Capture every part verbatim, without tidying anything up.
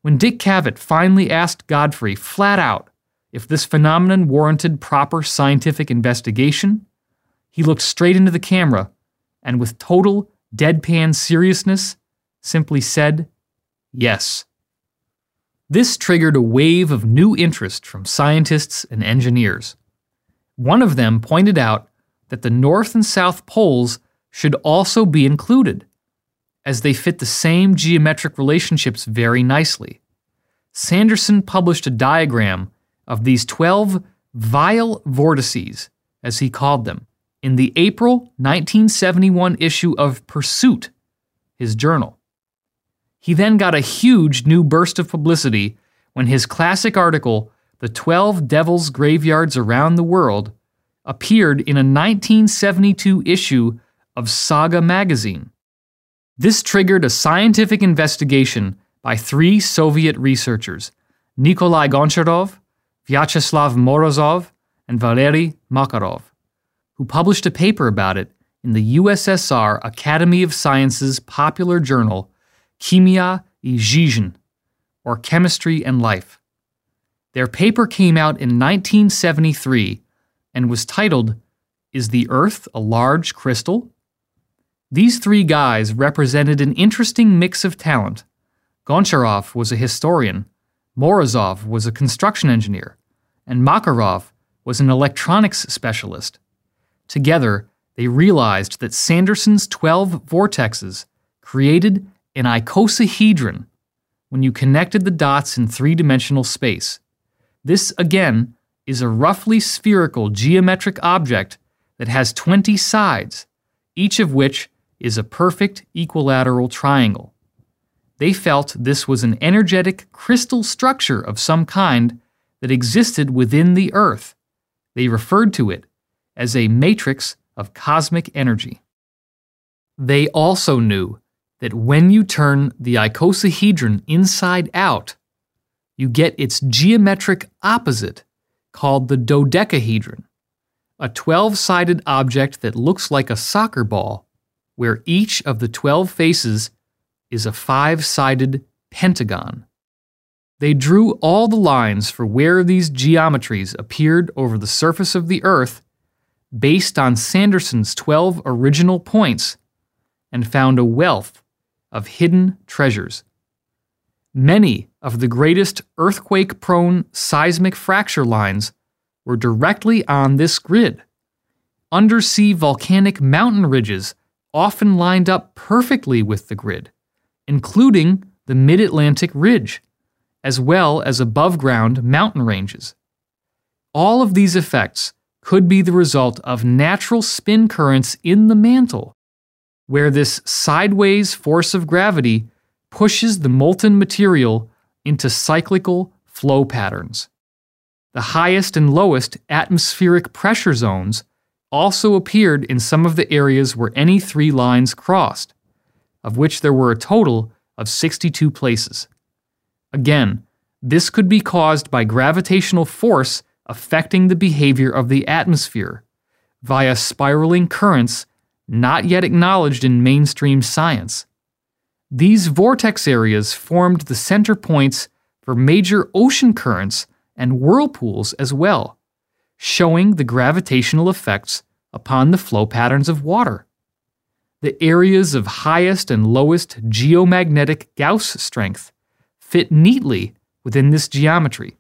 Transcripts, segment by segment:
When Dick Cavett finally asked Godfrey flat out if this phenomenon warranted proper scientific investigation, he looked straight into the camera and with total deadpan seriousness simply said, yes. This triggered a wave of new interest from scientists and engineers. One of them pointed out that the North and South poles should also be included, as they fit the same geometric relationships very nicely. Sanderson published a diagram of these twelve vile vortices, as he called them, in the April nineteen seventy-one issue of Pursuit, his journal. He then got a huge new burst of publicity when his classic article, The twelve Devil's Graveyards Around the World, appeared in a nineteen seventy-two issue of Saga magazine. This triggered a scientific investigation by three Soviet researchers, Nikolai Goncharov, Vyacheslav Morozov, and Valery Makarov, who published a paper about it in the U S S R Academy of Sciences popular journal Chimia и Жизнь, or Chemistry and Life. Their paper came out in nineteen seventy-three and was titled, Is the Earth a Large Crystal? These three guys represented an interesting mix of talent. Goncharov was a historian, Morozov was a construction engineer, and Makarov was an electronics specialist. Together, they realized that Sanderson's twelve vortexes created an icosahedron when you connected the dots in three-dimensional space. This, again, is a roughly spherical geometric object that has twenty sides, each of which is a perfect equilateral triangle. They felt this was an energetic crystal structure of some kind that existed within the Earth. They referred to it as a matrix of cosmic energy. They also knew that when you turn the icosahedron inside out, you get its geometric opposite, called the dodecahedron, a twelve-sided object that looks like a soccer ball, where each of the twelve faces is a five-sided pentagon. They drew all the lines for where these geometries appeared over the surface of the Earth based on Sanderson's twelve original points and found a wealth of hidden treasures. Many of the greatest earthquake-prone seismic fracture lines were directly on this grid. Undersea volcanic mountain ridges often lined up perfectly with the grid, including the Mid-Atlantic Ridge, as well as above-ground mountain ranges. All of these effects could be the result of natural spin currents in the mantle, where this sideways force of gravity pushes the molten material into cyclical flow patterns. The highest and lowest atmospheric pressure zones also appeared in some of the areas where any three lines crossed, of which there were a total of sixty-two places. Again, this could be caused by gravitational force affecting the behavior of the atmosphere via spiraling currents not yet acknowledged in mainstream science. These vortex areas formed the center points for major ocean currents and whirlpools as well, showing the gravitational effects upon the flow patterns of water. The areas of highest and lowest geomagnetic Gauss strength fit neatly within this geometry.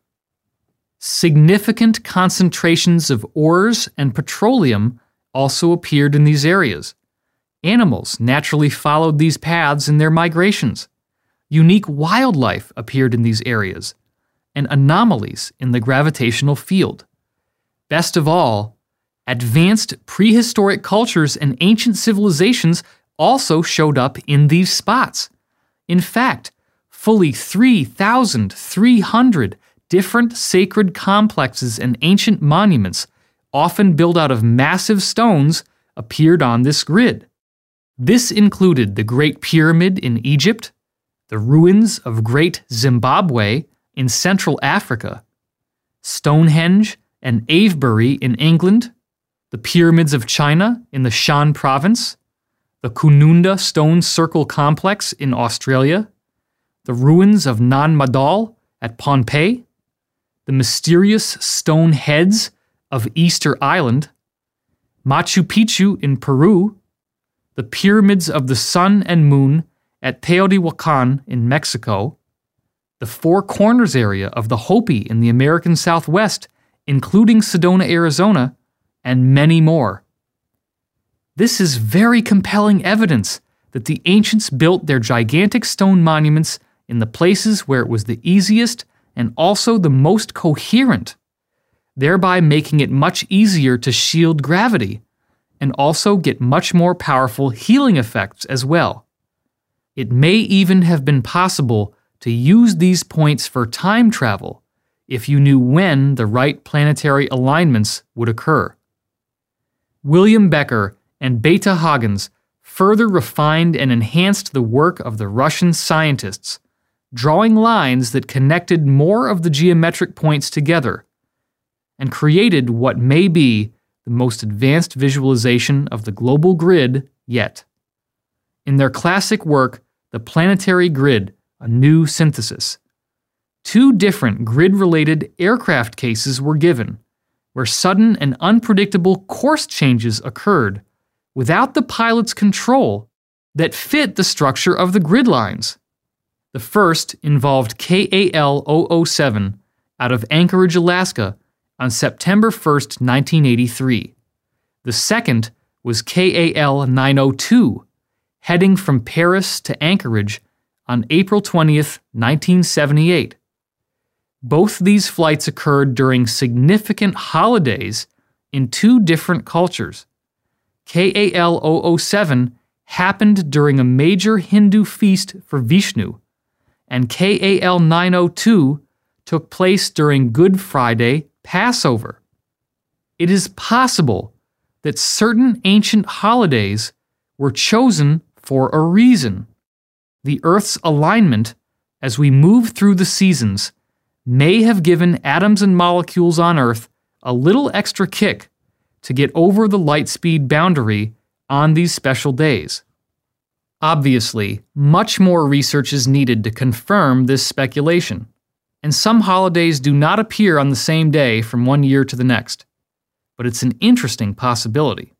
Significant concentrations of ores and petroleum also appeared in these areas. Animals naturally followed these paths in their migrations. Unique wildlife appeared in these areas, and anomalies in the gravitational field. Best of all, advanced prehistoric cultures and ancient civilizations also showed up in these spots. In fact, fully three thousand three hundred different sacred complexes and ancient monuments, often built out of massive stones, appeared on this grid. This included the Great Pyramid in Egypt, the ruins of Great Zimbabwe in Central Africa, Stonehenge and Avebury in England, the Pyramids of China in the Shan Province, the Kununda Stone Circle Complex in Australia, the ruins of Nan Madol at Pohnpei, the mysterious stone heads of Easter Island, Machu Picchu in Peru, the pyramids of the sun and moon at Teotihuacan in Mexico, the Four Corners area of the Hopi in the American Southwest, including Sedona, Arizona, and many more. This is very compelling evidence that the ancients built their gigantic stone monuments in the places where it was the easiest and also the most coherent, thereby making it much easier to shield gravity and also get much more powerful healing effects as well. It may even have been possible to use these points for time travel if you knew when the right planetary alignments would occur. William Becker and Beta Huggins further refined and enhanced the work of the Russian scientists, drawing lines that connected more of the geometric points together, and created what may be the most advanced visualization of the global grid yet. In their classic work, The Planetary Grid, A New Synthesis, two different grid-related aircraft cases were given, where sudden and unpredictable course changes occurred without the pilot's control that fit the structure of the grid lines. The first involved K A L zero zero seven out of Anchorage, Alaska on September first, nineteen eighty-three. The second was K A L nine oh two, heading from Paris to Anchorage on April twentieth, nineteen seventy-eight. Both these flights occurred during significant holidays in two different cultures. K A L zero zero seven happened during a major Hindu feast for Vishnu, and K A L nine oh two took place during Good Friday Passover. It is possible that certain ancient holidays were chosen for a reason. The Earth's alignment, as we move through the seasons, may have given atoms and molecules on Earth a little extra kick to get over the light speed boundary on these special days. Obviously, much more research is needed to confirm this speculation, and some holidays do not appear on the same day from one year to the next, but it's an interesting possibility.